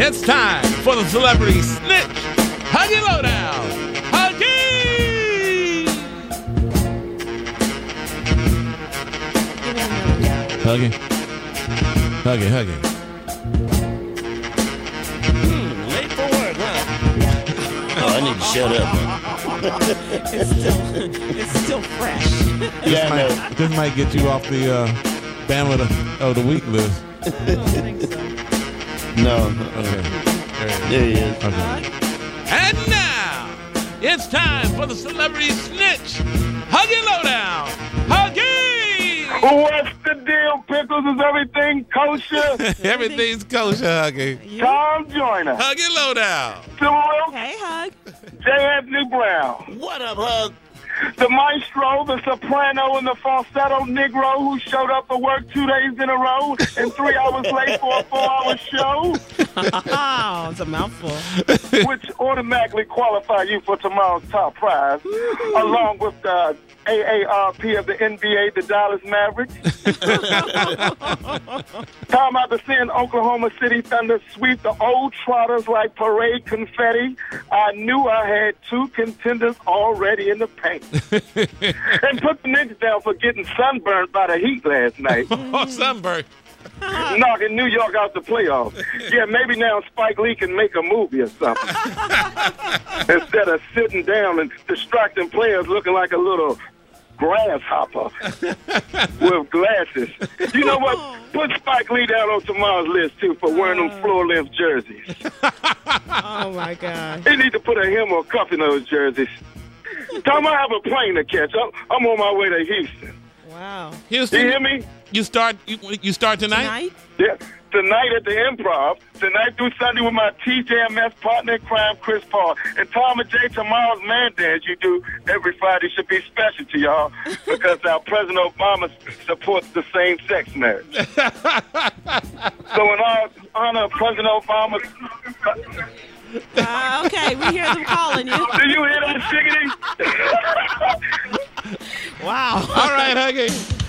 It's time for the Celebrity Snitch Huggy Lowdown. Huggy! Huggy. Huggy, Huggy. Late for work, huh? Oh, I need to shut up, man. It's still fresh. This might get you off the Bama of the Week list. I don't think so. No. Okay. There he is. Okay. And now, it's time for the Celebrity Snitch Huggy Lowdown. Huggy! What's the deal, Pickles? Is everything kosher? Everything's kosher, Huggy. Tom Joyner, Huggy Lowdown. Civil Wilkes, Hey, Hug. J. Anthony Brown, What up, Hug? the maestro, the soprano, and the falsetto Negro who showed up for work 2 days in a row and 3 hours late for a 4-hour show, Oh, it's a mouthful. which automatically qualify you for tomorrow's top prize, along with the AARP of the NBA, the Dallas Mavericks. Time after seeing Oklahoma City Thunder sweep the old Trotters like parade confetti, I knew I had 2 contenders already in the paint. And put the Knicks down for getting sunburned by the heat last night, Oh, sunburn. knocking New York out the playoffs. Yeah, maybe now Spike Lee can make a movie or something. Instead of sitting down and distracting players looking like a little grasshopper with glasses. You know what? Put Spike Lee down on tomorrow's list, too, for wearing them floor-length jerseys. Oh, my gosh. They need to put a hem or cuff in those jerseys. Tom, I have a plane to catch. I'm on my way to Houston. Wow. You Houston, hear me? you start tonight? Tonight? Yeah. Tonight at the Improv, tonight through Sunday with my TJMS partner in crime, Chris Paul. And Tom and Jay, tomorrow's Man Dance you do every Friday should be special to y'all because our President Obama supports the same-sex marriage. So in honor of President Obama... Okay, we hear them calling you. Do you hear that, Shiggity? Wow. All right, Huggy.